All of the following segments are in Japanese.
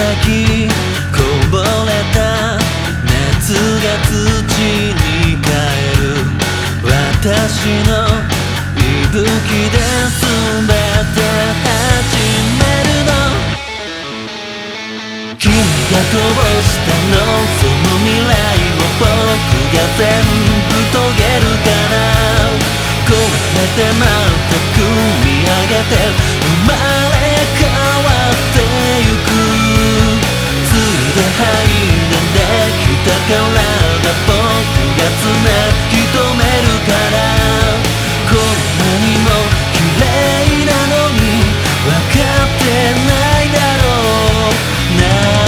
先こぼれた熱が土に変える私の息吹で全て始めるの。君がこぼしたのその未来を僕が全部遂げるから壊れてまた組み上げて生まれ変わってゆく。ついではいできたからだ僕がつなぎ止めるからこんなにも綺麗なのに分かってないだろうな。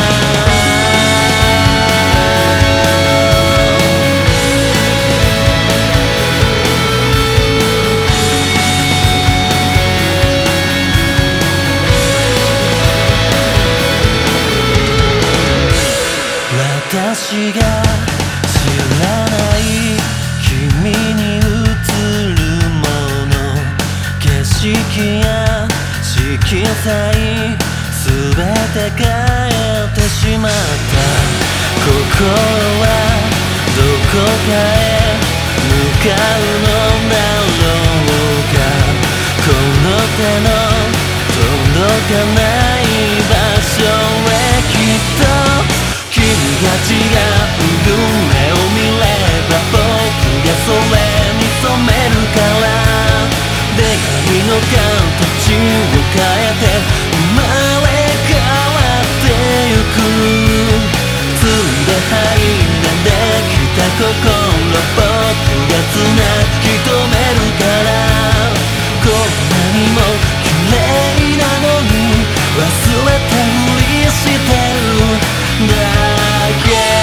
私が知らない君に映るもの景色や色彩すべて変えてしまった心はどこかへ向かうのだろうか。この手の届かない場所へきっと君が違う夢を見れば僕がそれに染めるから願いの形を変えて生まれ変わってゆく。ついではいできた心僕がつなぎ止めるからこんなにも綺麗なのに忘れたふりしてるだけ。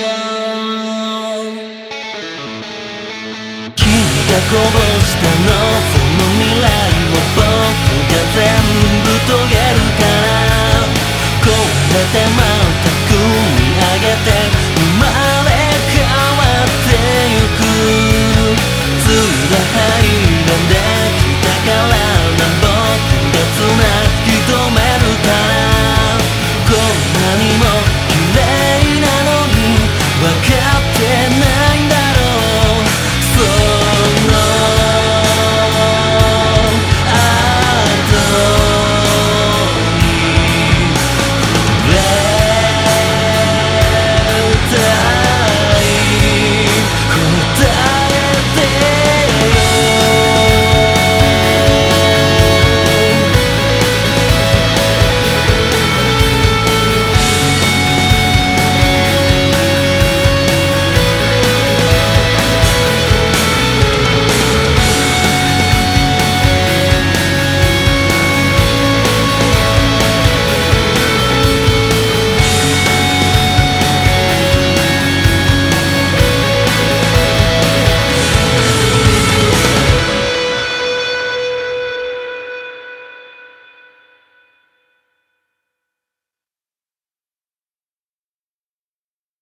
こぼしたの